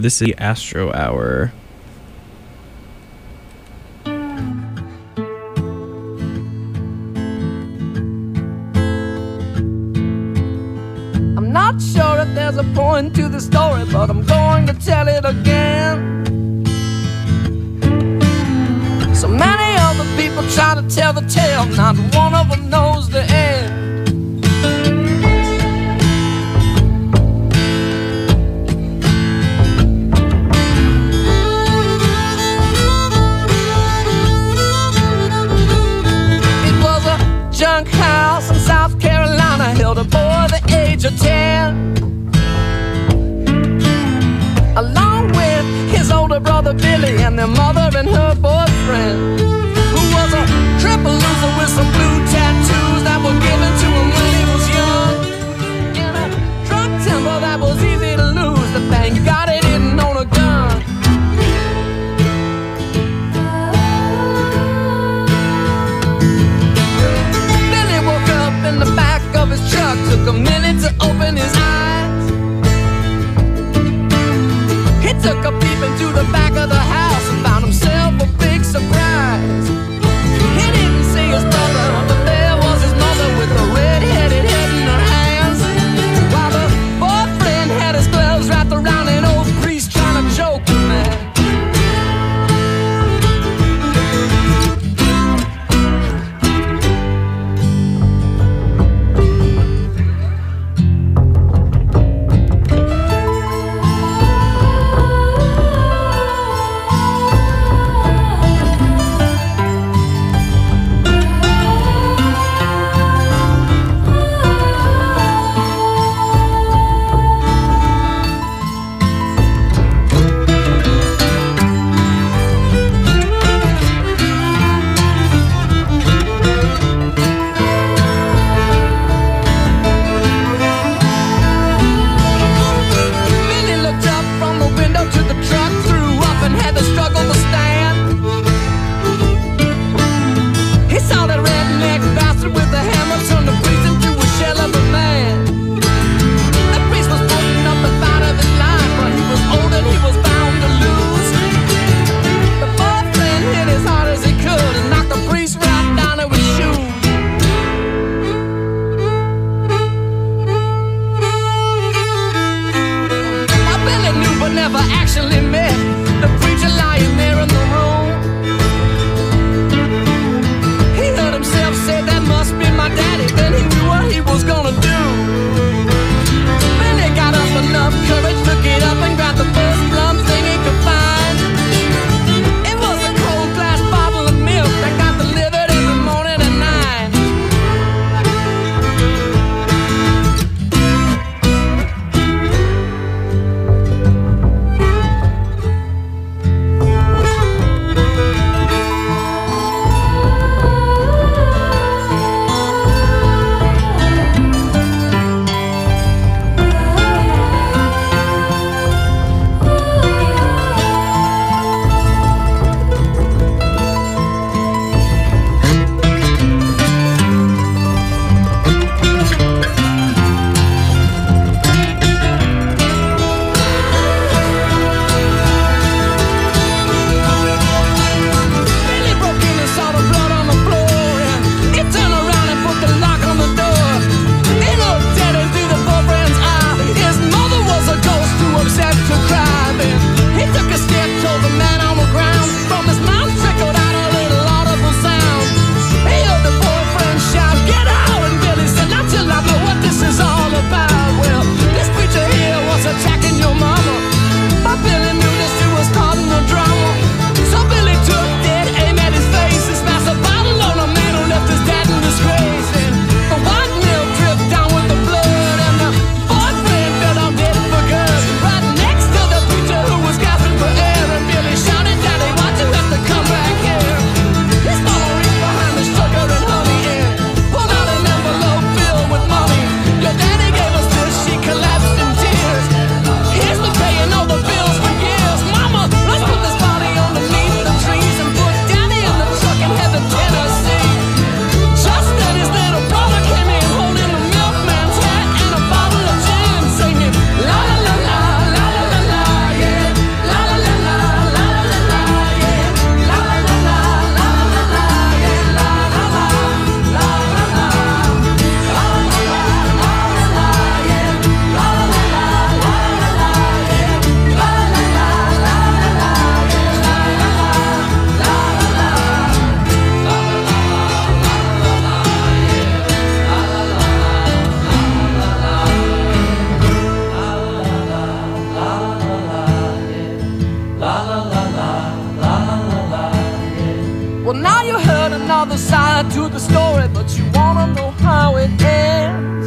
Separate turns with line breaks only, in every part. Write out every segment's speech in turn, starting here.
This is the Astro Hour.
I'm not sure if there's a point to the story, but I'm going to tell it again. So many other people try to tell the tale, not one of them knows the end. Junk house in South Carolina held a boy the age of 10, along with his older brother Billy and their mother and her boyfriend, who was a triple loser with some blue tattoos that were given to him when he was young. In a drunk temper that was easy to lose, but thank God he didn't own a gun. In the back of his truck, took a minute to open his eyes. He took a peep into the back of the house and found himself a big surprise. He didn't see his brother, but there was his mother with a red-headed head in her hands, while the boyfriend had his gloves wrapped around an old priest trying to choke the man. side to the story, but you wanna know how it ends.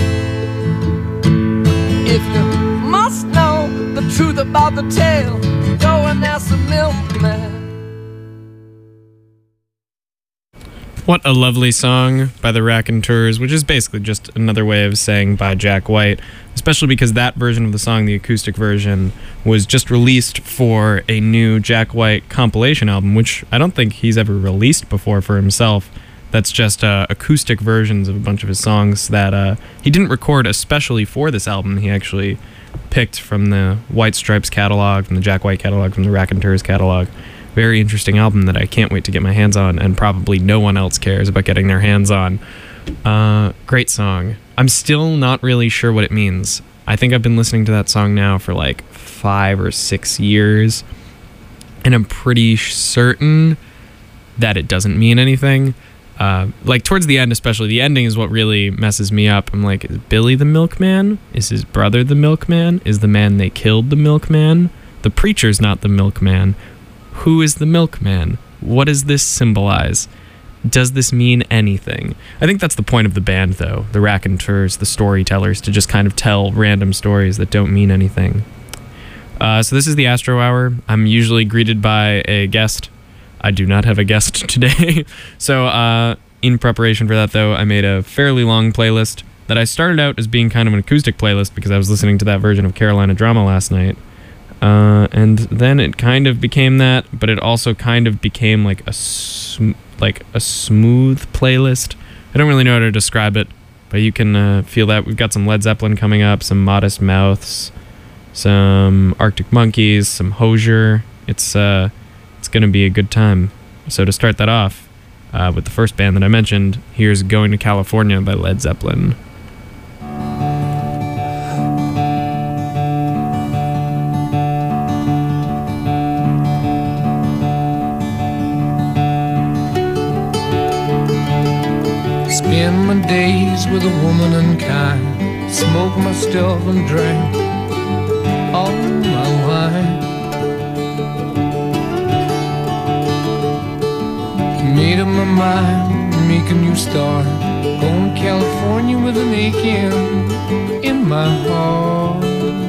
If you must know the truth about the tale, go and ask the milkman.
What a lovely song by the Raconteurs, which is basically just another way of saying by Jack White, especially because that version of the song, the acoustic version, was just released for a new Jack White compilation album, which I don't think he's ever released before for himself. That's just acoustic versions of a bunch of his songs that he didn't record especially for this album. He actually picked from the White Stripes catalog, from the Jack White catalog, from the Raconteurs catalog. Very interesting album that I can't wait to get my hands on, and probably no one else cares about getting their hands on. Great song. I'm still not really sure what it means. I think I've been listening to that song now for like 5 or 6 years, and I'm pretty certain that it doesn't mean anything. Like towards the end especially, the ending is what really messes me up. I'm like, is Billy the milkman? Is his brother the milkman? Is the man they killed the milkman? The preacher's not the milkman. Who is the milkman? What does this symbolize? Does this mean anything? I think that's the point of the band, though. The Raconteurs, the storytellers, to just kind of tell random stories that don't mean anything. So this is the Astro Hour. I'm usually greeted by a guest. I do not have a guest today. So in preparation for that, though, I made a fairly long playlist that I started out as being kind of an acoustic playlist because I was listening to that version of Carolina Drama last night. And then it kind of became that, but it also kind of became like a smooth playlist. I don't really know how to describe it, but you can feel that. We've got some Led Zeppelin coming up, some Modest Mouths, some Arctic Monkeys, some Hozier. It's going to be a good time. So to start that off with the first band that I mentioned, here's Going to California by Led Zeppelin.
Spend my days with a woman unkind, smoke my stuff and drink all my wine. Made up my mind, make a new start, going to California with an aching in my heart.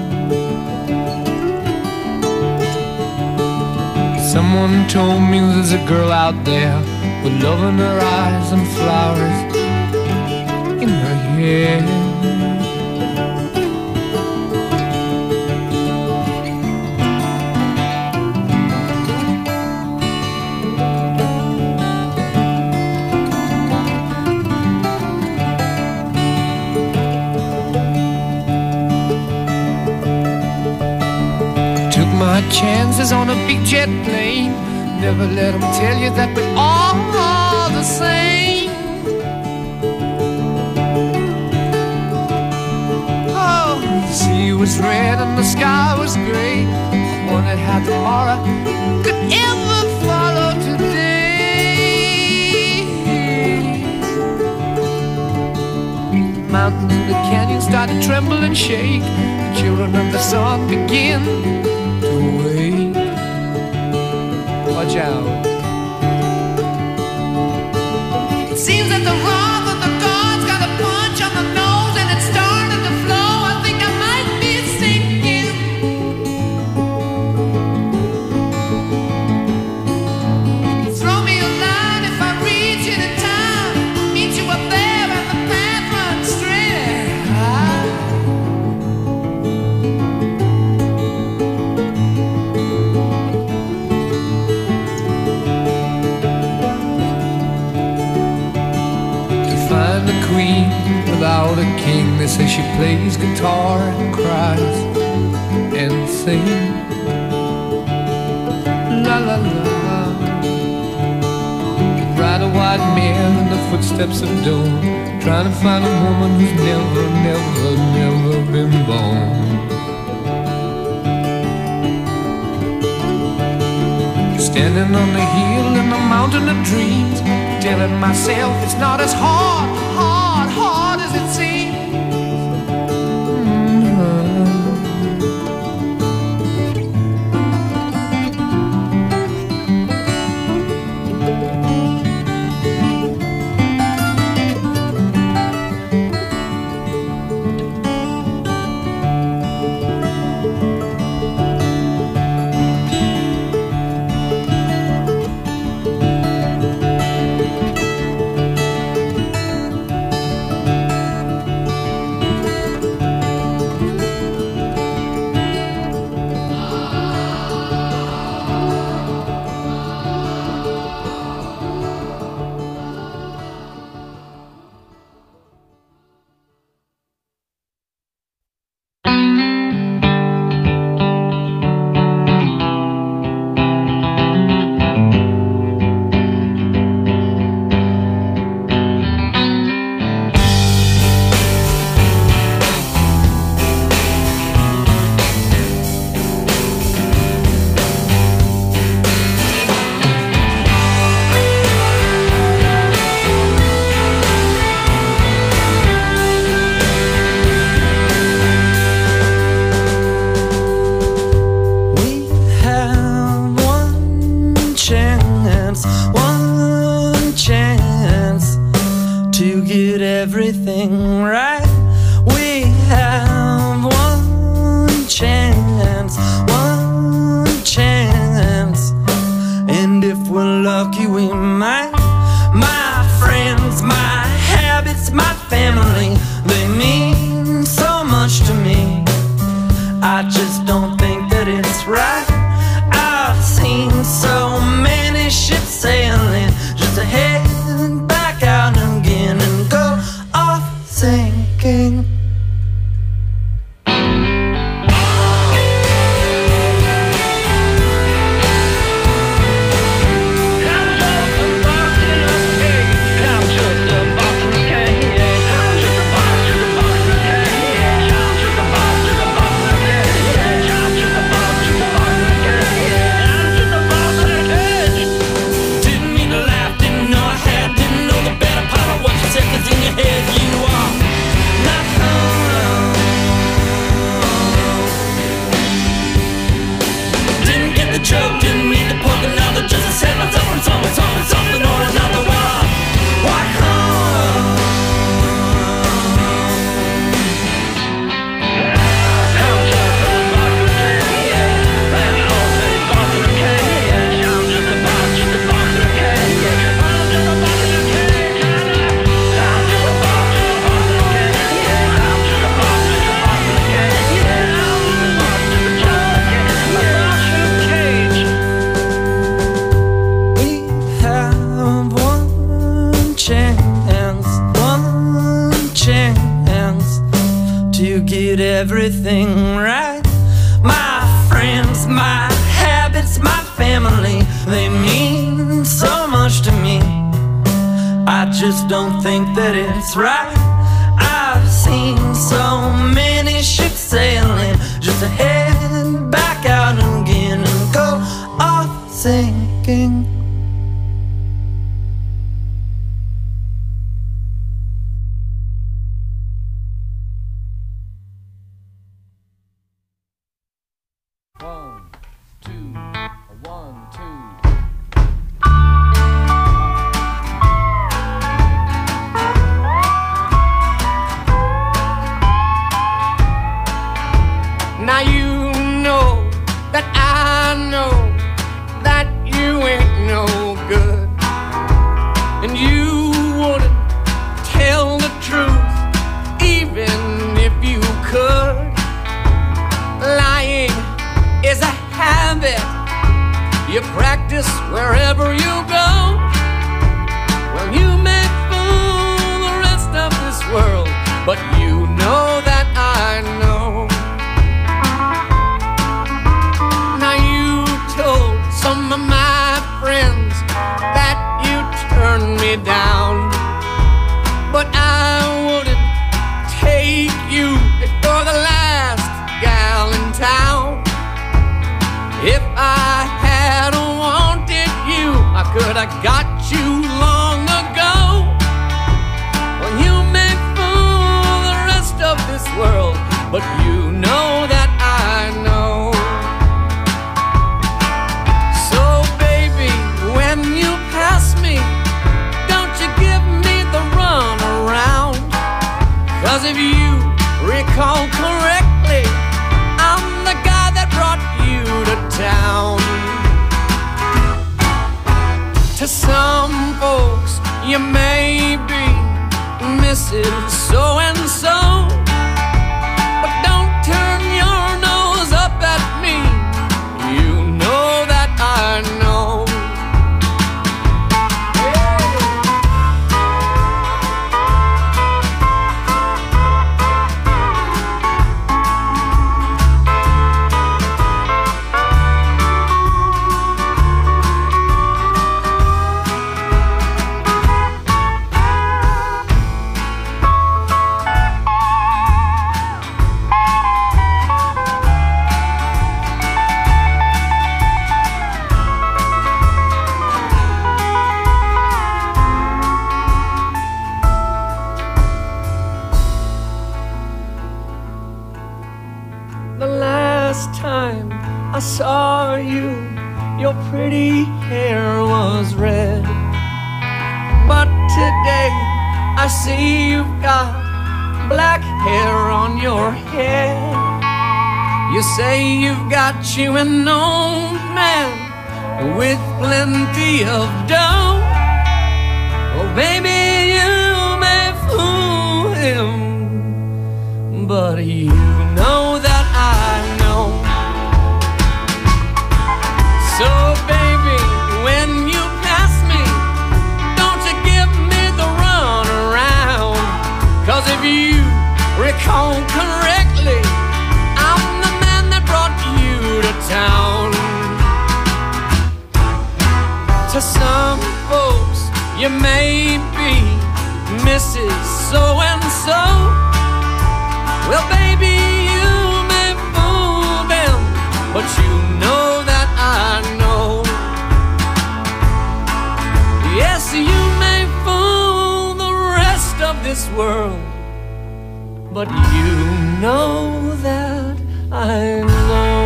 Someone told me there's a girl out there with love in her eyes and flowers in her hair. Took my chances on a big jet plane. Never let them tell you that we're all the same. Oh, the sea was red and the sky was gray. I wondered how tomorrow could ever follow today. Mountains and the canyons started to tremble and shake. The children of the sun begin to wake. Watch out. It seems that the wrath of the gods got a punch on the nose and it started to flow. I think I might be sinking. Throw me a line if I reach it in time. Meet you up there and the path runs straight high. Find a queen without a king. They say she plays guitar and cries and sings. La la la. Ride a white mare in the footsteps of dawn, trying to find a woman who's never, never, never been born. Standing on the hill in the mountain of dreams, telling myself it's not as hard as it seems.
everything right. My friends, my habits, my family, they mean so much to me. I just don't think that it's right. I've seen so many ships sailing just to head back out again and go off sinking.
Now you know that I know that you ain't no good, and you wouldn't tell the truth even if you could. Lying is a habit you practice wherever you go. Well, you may fool the rest of this world, but you know that I know. Some of my friends that you turned me down, but I wouldn't take you for the last gal in town. If I had wanted you, I could have got you long ago. Well, you may fool the rest of this world, but you know that I know. Cause if you recall correctly, I'm the guy that brought you to town. To some folks, you may be Mrs. So-and-so, but don't turn your nose up at me. You know that I know. I saw you, your pretty hair was red, but today I see you've got black hair on your head. You say you've got you an old man with plenty of dough. Oh baby, you may fool him, but you know that I know. So baby, when you pass me, don't you give me the run around. Cause if you recall correctly, I'm the man that brought you to town. To some folks, you may be Mrs. So-and-so. Well baby, you may fool them, but you know that I know. Yes, you may fool the rest of this world, but you know that I know.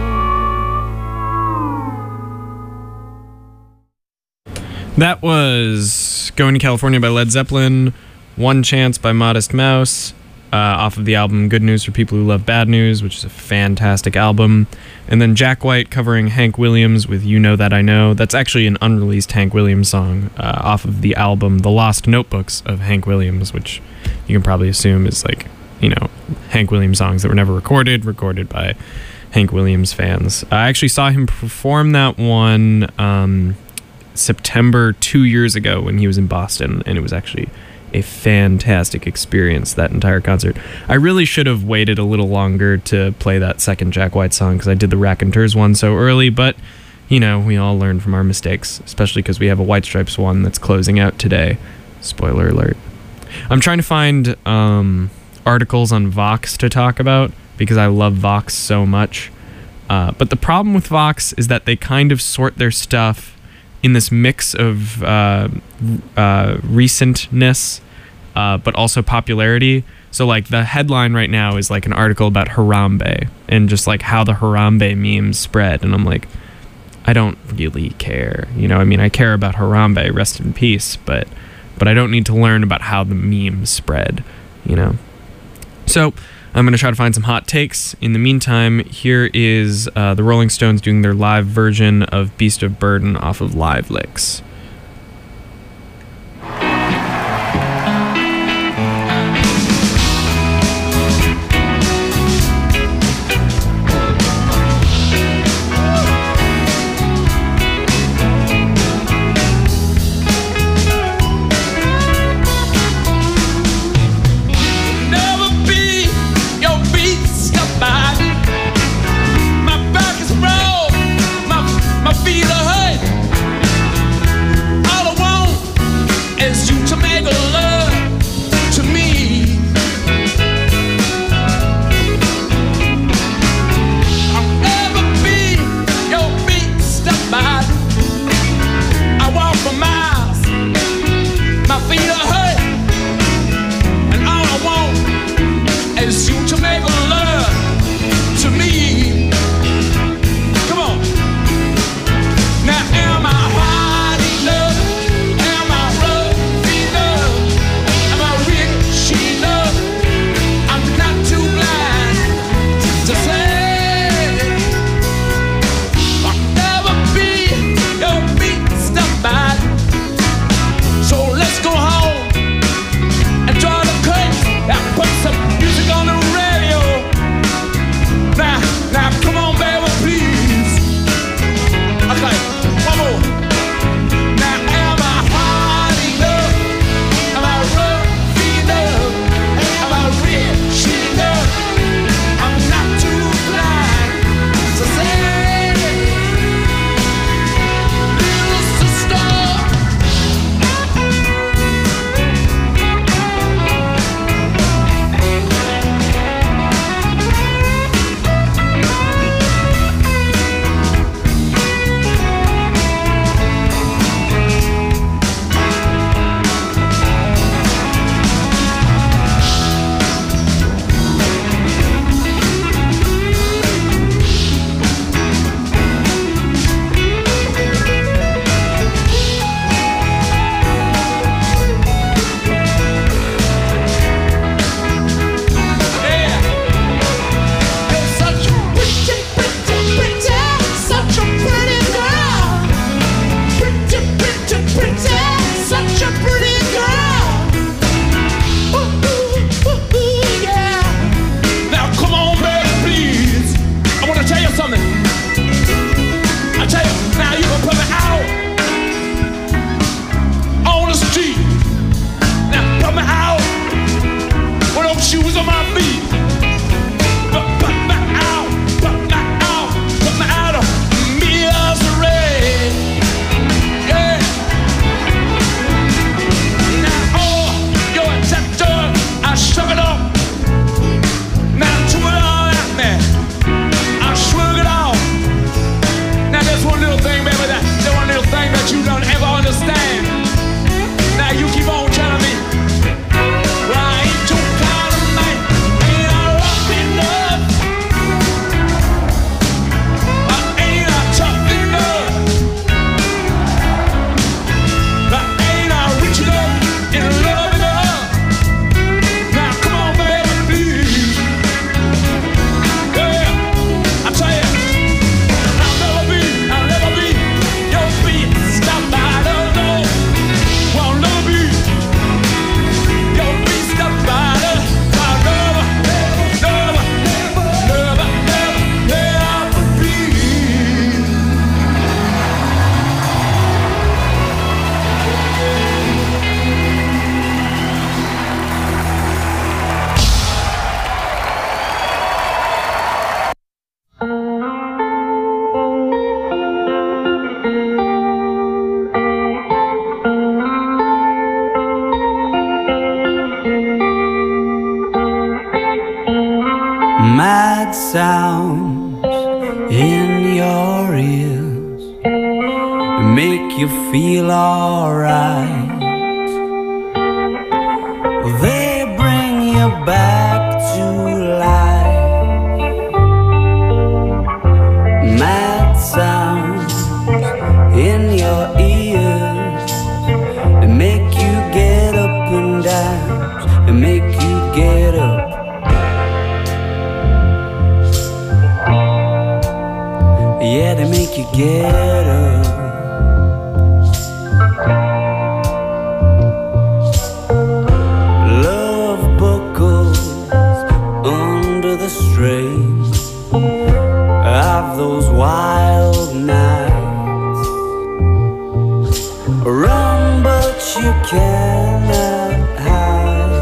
That was Going to California by Led Zeppelin, One Chance by Modest Mouse, off of the album Good News for People Who Love Bad News, which is a fantastic album. And then Jack White covering Hank Williams with You Know That I Know. That's actually an unreleased Hank Williams song off of the album The Lost Notebooks of Hank Williams, which you can probably assume is like, you know, Hank Williams songs that were never recorded by Hank Williams fans. I actually saw him perform that one September 2 years ago when he was in Boston, and it was actually a fantastic experience, that entire concert. I really should have waited a little longer to play that second Jack White song because I did the Raconteurs one so early, but, you know, we all learn from our mistakes, especially because we have a White Stripes one that's closing out today. Spoiler alert. I'm trying to find articles on Vox to talk about because I love Vox so much. But the problem with Vox is that they kind of sort their stuff in this mix of recentness, but also popularity. So like the headline right now is like an article about Harambe and just like how the Harambe memes spread. And I'm like, I don't really care. You know, I mean, I care about Harambe, rest in peace, but I don't need to learn about how the memes spread, you know? So I'm going to try to find some hot takes. In the meantime, here is the Rolling Stones doing their live version of Beast of Burden off of Live Licks.
My feet are hurt. sounds in your ears make you feel alright. They bring you back to life. Mad sounds in your ears, they make you get up and dance, they make you get up. Yeah, they make you get up. Love buckles under the strain of those wild nights. Run, but you cannot hide.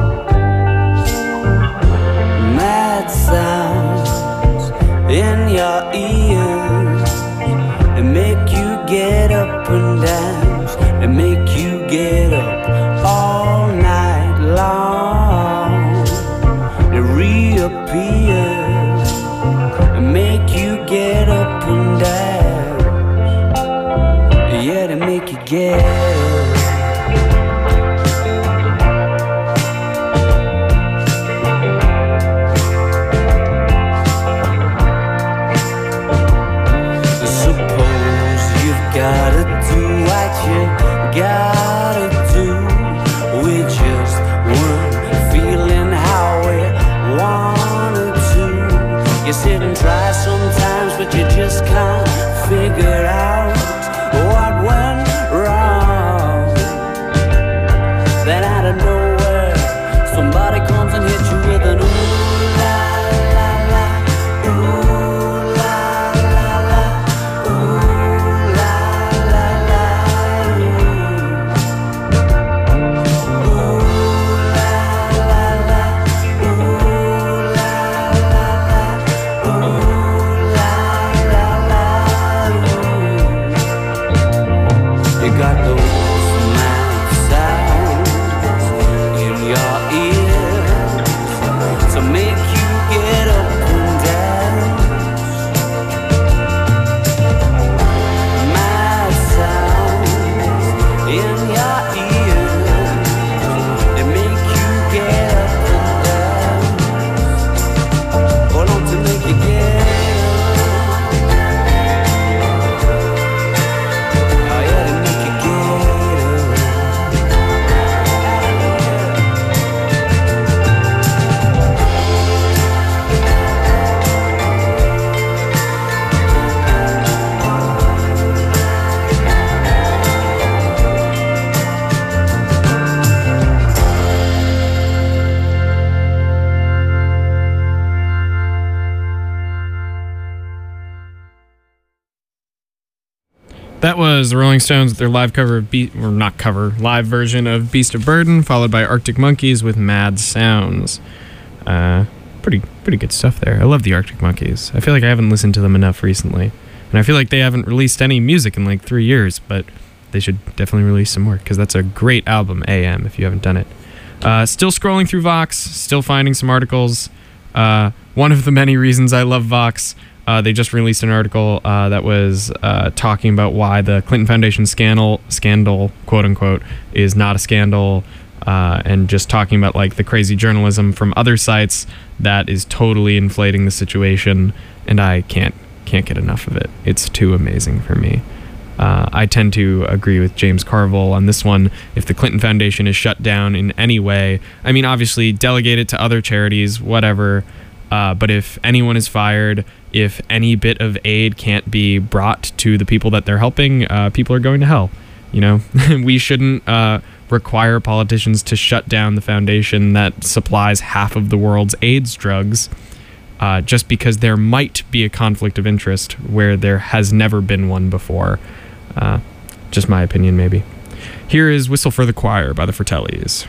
Mad sounds in your ears, they make you get up and dance, they make you get up all night long. They reappear, they make you get up and dance. Yeah, they make you get up. Gotta do what you gotta do. We just weren't feeling how we wanted to. You sit and try sometimes, but you just can't figure out what went wrong. Then out of nowhere, somebody comes and hits you with an ooh la la la, ooh.
That was the Rolling Stones with their live cover of live version of Beast of Burden, followed by Arctic Monkeys with Mad Sounds. Pretty good stuff there. I love the Arctic Monkeys. I feel like I haven't listened to them enough recently, and I feel like they haven't released any music in like 3 years, but they should definitely release some more because that's a great album, AM, if you haven't done it. Still scrolling through Vox, still finding some articles. One of the many reasons I love Vox. They just released an article that was talking about why the Clinton Foundation scandal, quote unquote, is not a scandal, and just talking about like the crazy journalism from other sites that is totally inflating the situation, and I can't get enough of it. It's too amazing for me. I tend to agree with James Carville on this one. If the Clinton Foundation is shut down in any way, I mean, obviously delegate it to other charities, whatever. But if anyone is fired, if any bit of aid can't be brought to the people that they're helping, people are going to hell. You know, we shouldn't require politicians to shut down the foundation that supplies half of the world's AIDS drugs just because there might be a conflict of interest where there has never been one before. Just my opinion, maybe. Here is Whistle for the Choir by the Fratellis.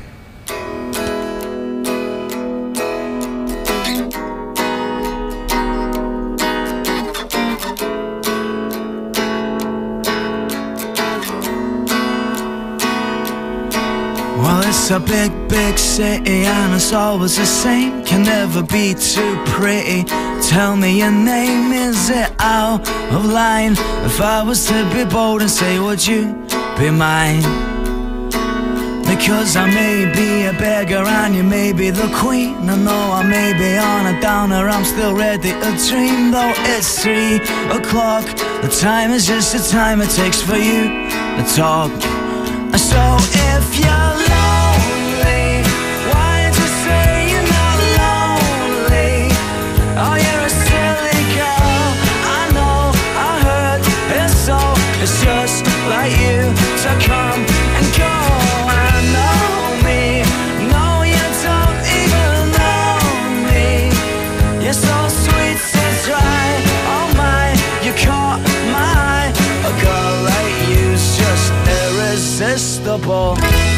Well, it's It's a big, big city and it's always the same. Can never be too pretty. Tell me your name, is it out of line? If I was to be bold and say, would you be mine? Because I may be a beggar and you may be the queen. I know I may be on a downer, I'm still ready to dream. Though it's 3 o'clock, the time is just the time it takes for you to talk. So if you're lonely, why don't you say you're not lonely? Oh, you're a silly girl, I know, I heard it's so. It's just like you to come and go. I know me, no, you don't even know me. You're so sweet, so dry, oh my, you caught my eye. A girl like you's just irresistible.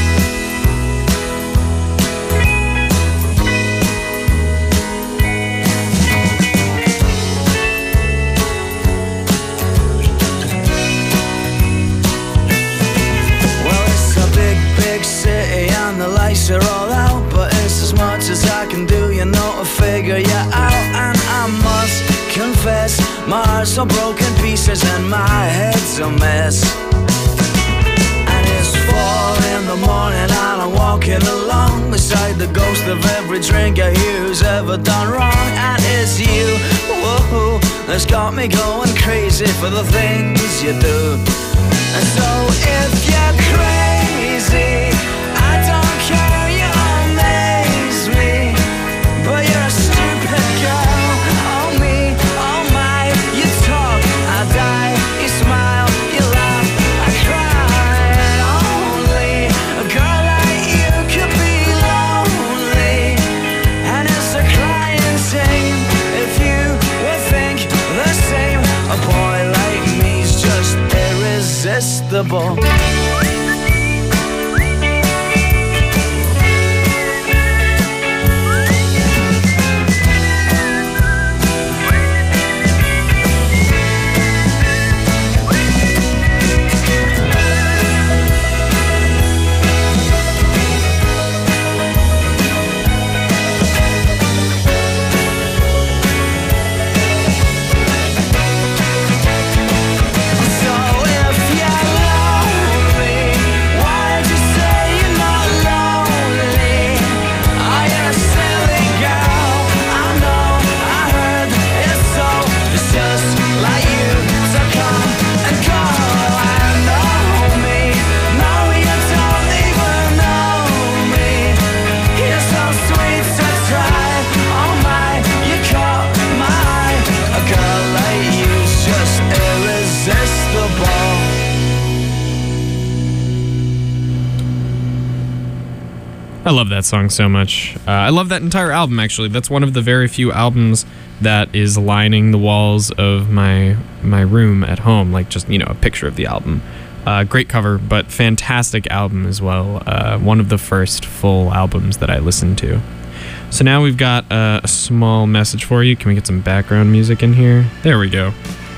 City and the lights are all out, but it's as much as I can do, you know, to figure you out. And I must confess, my heart's all broken pieces and my head's a mess. And it's 4 in the morning and I'm walking along beside the ghost of every drinker here who's ever done wrong. And it's you, whoa, that's got me going crazy for the things you do. And so if you're crazy, I don't care, you amaze me. But you're a stupid girl, oh me, oh my. You talk, I die, you smile, you laugh, I cry. Only a girl like you could be lonely. And it's a crying shame if you would think the same. A boy like me's just irresistible.
I love that song so much. I love that entire album, actually. That's one of the very few albums that is lining the walls of my room at home, like just, you know, a picture of the album. Great cover, but fantastic album as well. One of the first full albums that I listened to. So now we've got a small message for you. Can we get some background music in here? There we go.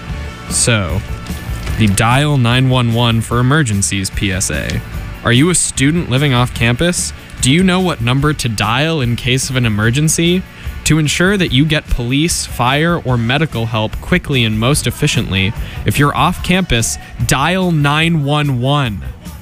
So, the Dial 911 for Emergencies PSA. Are you a student living off campus? Do you know what number to dial in case of an emergency? To ensure that you get police, fire, or medical help quickly and most efficiently, if you're off campus, dial 911.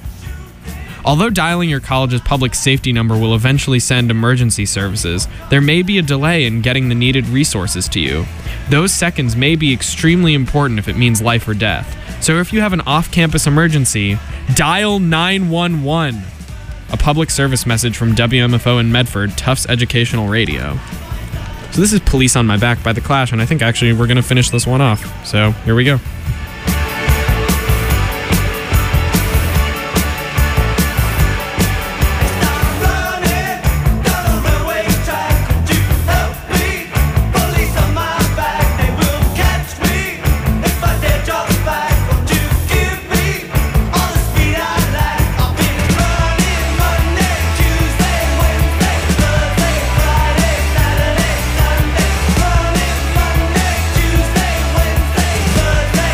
Although dialing your college's public safety number will eventually send emergency services, there may be a delay in getting the needed resources to you. Those seconds may be extremely important if it means life or death. So if you have an off-campus emergency, dial 911. A public service message from WMFO in Medford, Tufts Educational Radio. So this is Police on My Back by The Clash, and I think actually we're going to finish this one off. So here we go.
Thursday,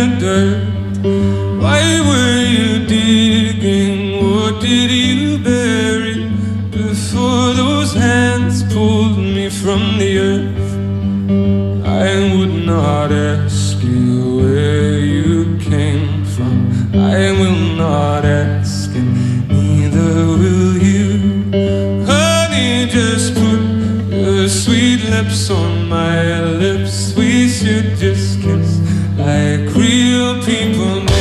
the dirt. Why were you digging? What did you bury before those hands pulled me from the earth? I would not ask you where you came from. I will not ask, and neither will you. Honey, just put your sweet lips on my lips. We should just kiss like real people do.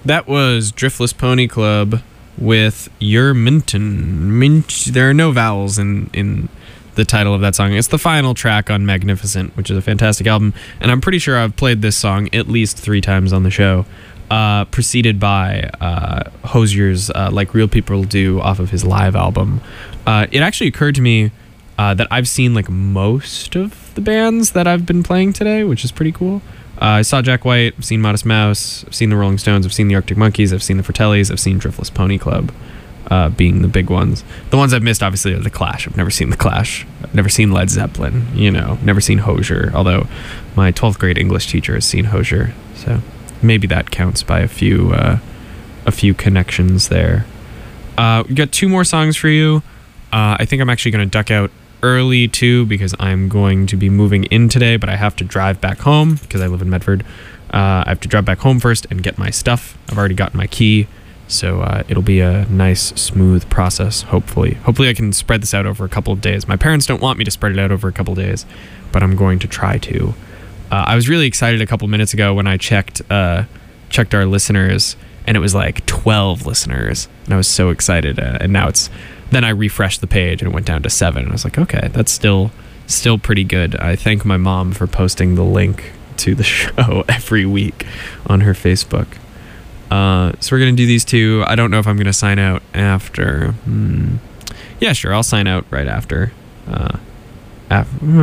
That was Driftless Pony Club with Your Minton. There are no vowels in the title of that song. It's the final track on Magnificent, which is a fantastic album, and I'm pretty sure I've played this song at least 3 times on the show, preceded by Hozier's Like Real People Do off of his live album. It actually occurred to me that I've seen like most of the bands that I've been playing today, which is pretty cool. I saw Jack White, I've seen Modest Mouse, I've seen the Rolling Stones, I've seen the Arctic Monkeys, I've seen the Fratellis, I've seen Driftless Pony Club, being the big ones. The ones I've missed, obviously, are The Clash. I've never seen The Clash. I've never seen Led Zeppelin, never seen Hozier, although my 12th grade English teacher has seen Hozier, so maybe that counts by a few connections there. We got 2 more songs for you. I think I'm actually going to duck out early too because I'm going to be moving in today, but I have to drive back home because I live in Medford. I have to drive back home first and get my stuff. I've already gotten my key, so it'll be a nice, smooth process, hopefully. Hopefully I can spread this out over a couple of days. My parents don't want me to spread it out over a couple of days, but I'm going to try to. I was really excited a couple minutes ago when I checked our listeners, and it was like 12 listeners, and I was so excited, and now then I refreshed the page and it went down to 7. And I was like, okay, that's still pretty good. I thank my mom for posting the link to the show every week on her Facebook. So we're going to do these 2. I don't know if I'm going to sign out after. Yeah, sure. I'll sign out right after. I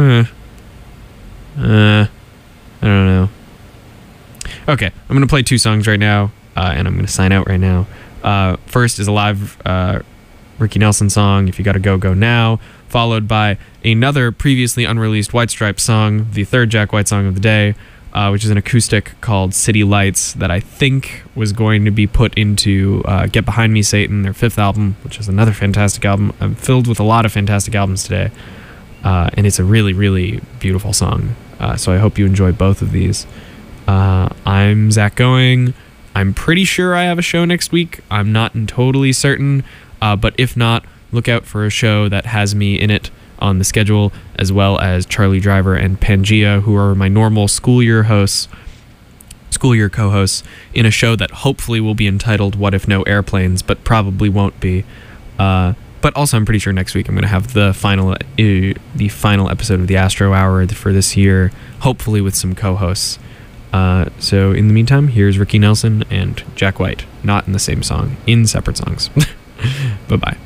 don't know. Okay, I'm going to play 2 songs right now, and I'm going to sign out right now. First is a live Ricky Nelson song, If You Gotta Go, Go Now, followed by another previously unreleased White Stripes song, the 3rd Jack White song of the day, which is an acoustic called City Lights that I think was going to be put into Get Behind Me, Satan, their 5th album, which is another fantastic album. I'm filled with a lot of fantastic albums today, and it's a really, really beautiful song. So I hope you enjoy both of these. I'm Zach Going. I'm pretty sure I have a show next week. I'm not totally certain. But if not, look out for a show that has me in it on the schedule, as well as Charlie Driver and Pangea, who are my normal school year co-hosts, in a show that hopefully will be entitled What If No Airplanes, but probably won't be. But also, I'm pretty sure next week I'm going to have the final episode of the Astro Hour for this year, hopefully with some co-hosts. So in the meantime, here's Ricky Nelson and Jack White, not in the same song, in separate songs. Bye-bye.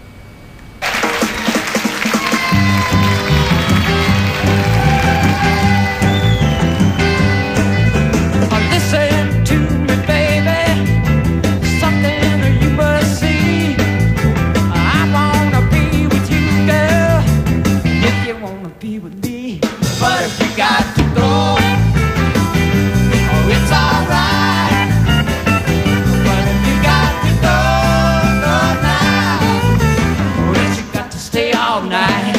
Listen to me, baby. Something you must see. I wanna be with you, girl, if you wanna be with me. But if you got to go, oh, it's alright. But if you got to go now, oh, you got to stay all night.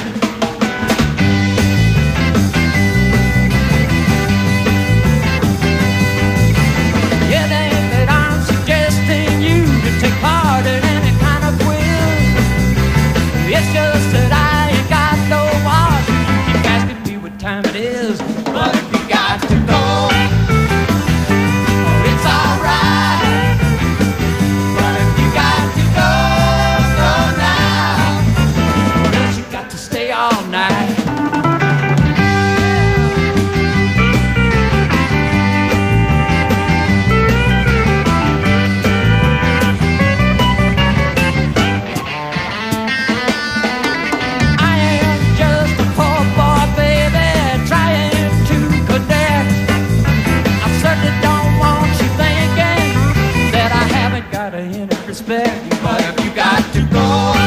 It's just that I ain't got no watch. Keep asking me what time it is. But if you got to go, oh, it's alright. But if you got to go, go now. But you got to stay all night. Respect, but if you got to go,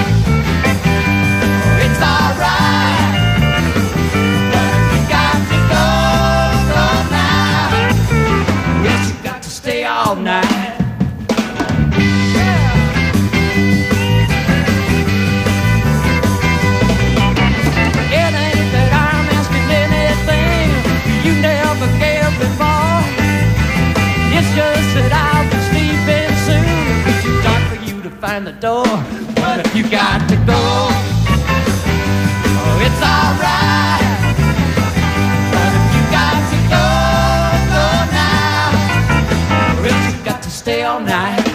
oh, it's alright. But if you got to go, go now. Yes, you got to stay all night. It ain't that I'm asking anything you never gave before. It's just that I'll be sleeping soon. Find the door, but if you got to go, oh, it's alright. But if you got to go, go now. Well, you got to stay all night.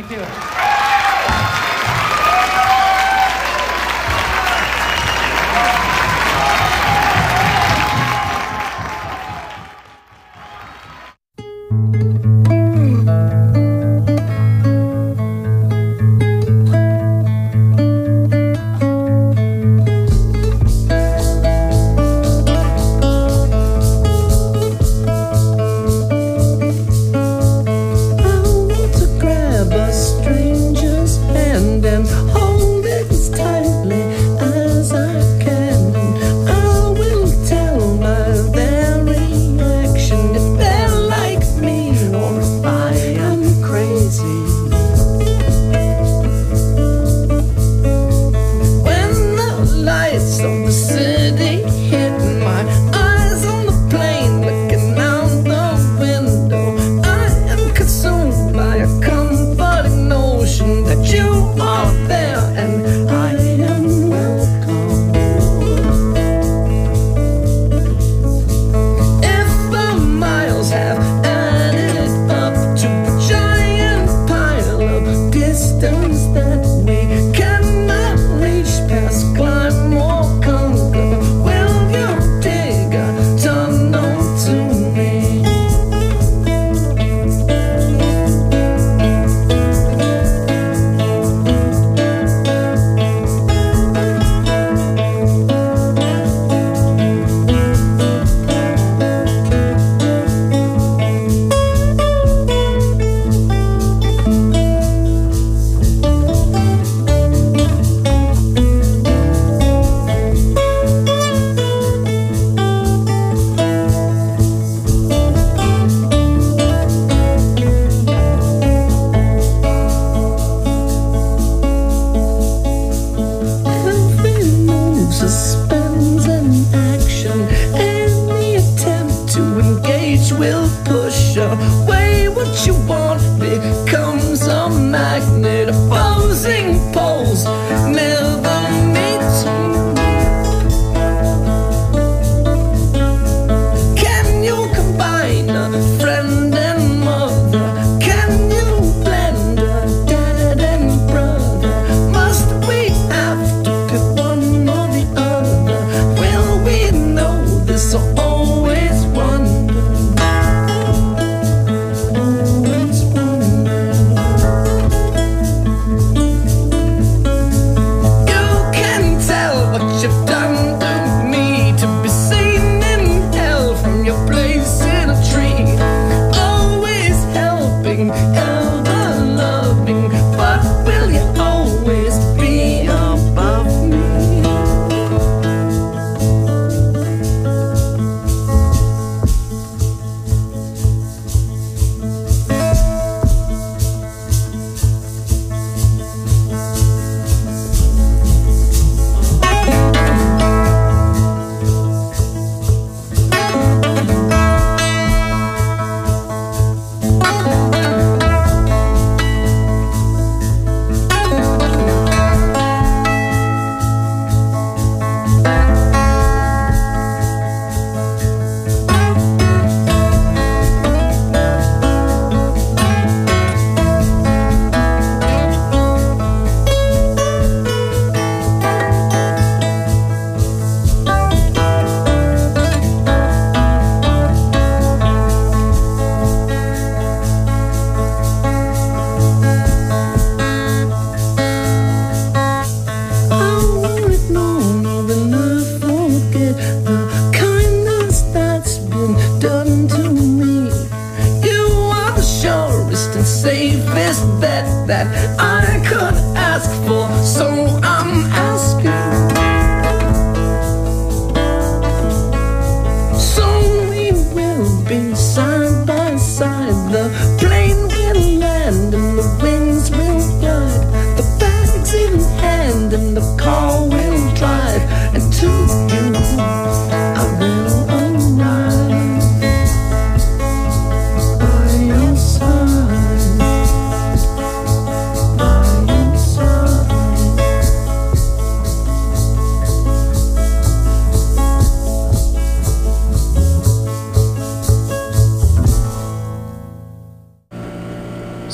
Thank you.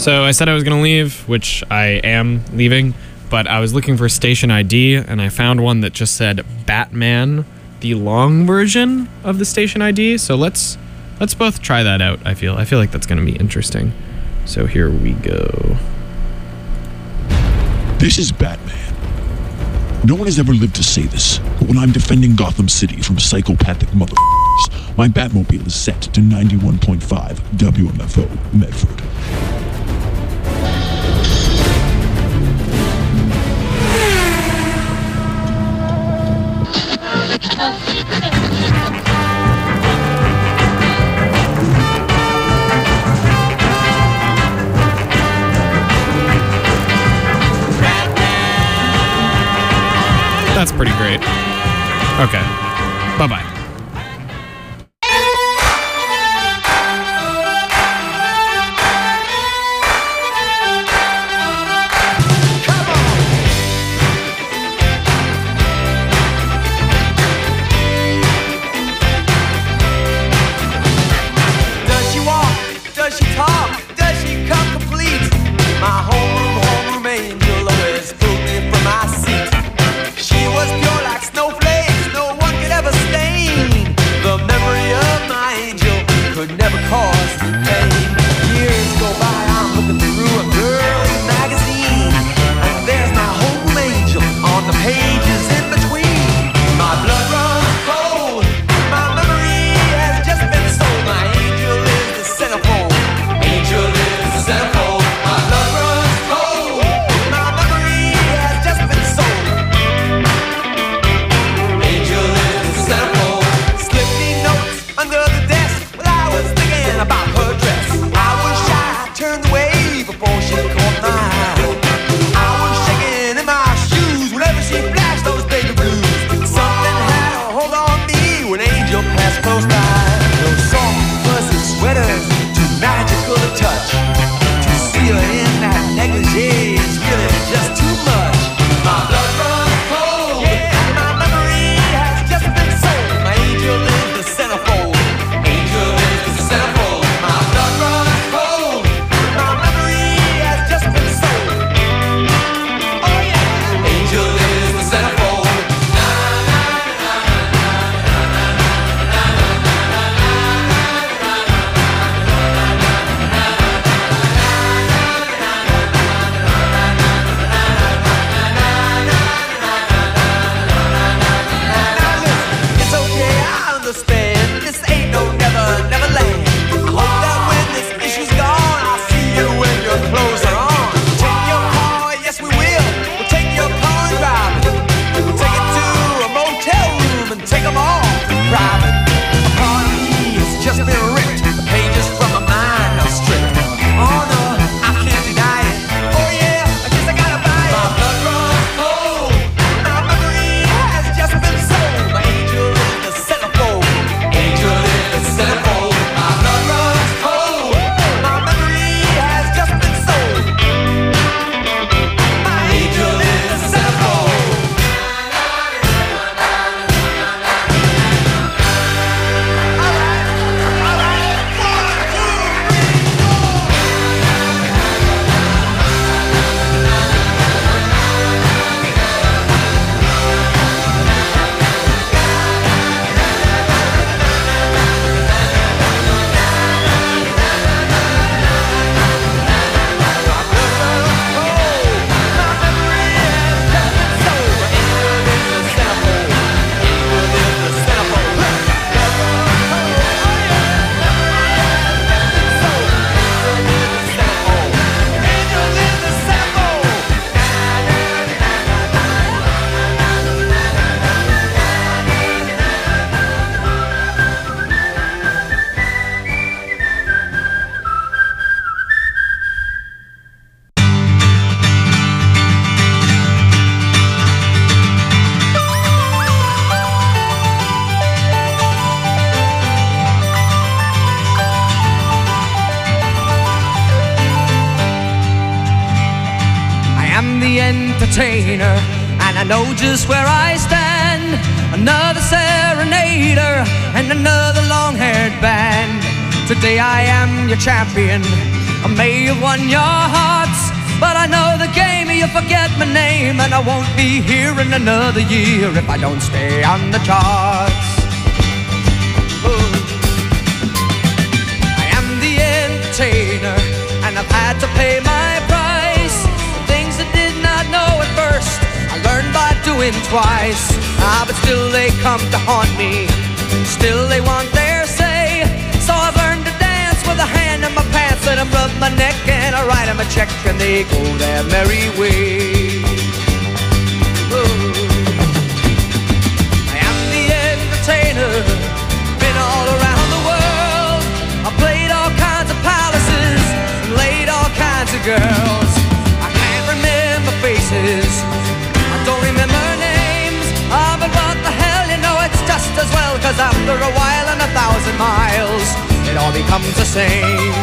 So I said I was going to leave, which I am leaving, but I was looking for station ID, and I found one that just said Batman, the long version of the station ID. So let's both try that out. I feel like that's going to be interesting. So here we go.
This is Batman. No one has ever lived to say this, but when I'm defending Gotham City from psychopathic motherfuckers, my Batmobile is set to 91.5 WMFO Medford.
That's pretty great. Okay. Bye-bye.
Does she walk? Does she talk? Does she come complete? My homeroom angel always pulled me from my seat. She was pure like snowflakes, no one could ever stain. The memory of my angel could never cause me pain. Years go by, I'm looking through a girly magazine, and there's my home angel on the pages in between. My blood runs cold, my memory has just been sold. My angel is the centerfold, angel is the centerfold. My blood runs cold, my memory has just been sold. Angel is the centerfold. Slip me notes under the desk while I was thinking about her dress. I was shy, turned away before she caught my eye. I was shaking in my shoes whenever she flashed those baby blues. Something had a hold on me when Angel passed close by. Those soft, fuzzy sweaters, too magical to touch. To see her in that negligee is really just too much. My blood runs cold, yeah, my memory has just been sold. My angel is the centerfold, angel is the centerfold. My blood runs cold, my memory has just been sold. Oh yeah, angel is the centerfold. It's okay, I understand. This ain't no never land. I hope that when this issue's gone, I'll see you when your clothes are on. Take your car, yes we will. We'll take your car and drive it. We'll take it to a motel room and take them all private. A part of me has just been ripped. The pages from my mind are stripped. Oh no, I can't deny it. Oh yeah, I guess I gotta buy it. My blood runs cold. My memory has just been sold. My angel is the centerfold. Angel is the centerfold. My blood runs cold. My memory has just been sold. My angel is the centerfold. All right.
'I'm the entertainer, and I know just where I stand. Another serenader and another long-haired band. Today I am your champion, I may have won your hearts, but I know the game, you forget my name, and I won't be here in another year if I don't stay on the charts. Ooh. I am the entertainer, and I've had to pay my price. Things I did not know at first, I learned by doing twice. But still they come to haunt me, still they want their say. So I've learned to dance with a hand in my pants, and I rub my neck and I write them a check, and they go their merry way. Ooh. I am the entertainer, been all around the world. I played all kinds of palaces and laid all kinds of girls. I can't remember faces, I don't remember names. But what the hell, you know it's just as well, 'cause after a while and 1,000 miles, it all becomes the same.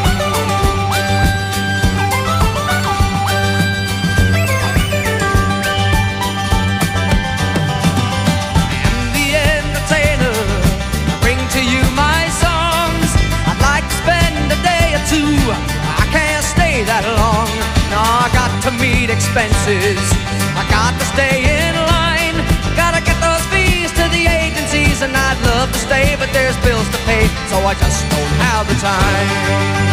I am the entertainer, I bring to you my songs. I'd like to spend a day or two, I can't stay that long. No, I got to meet expenses, I got to stay in line, gotta get those fees to the agencies, and I'd love to stay, but there's bills to pay, so I just don't have the time.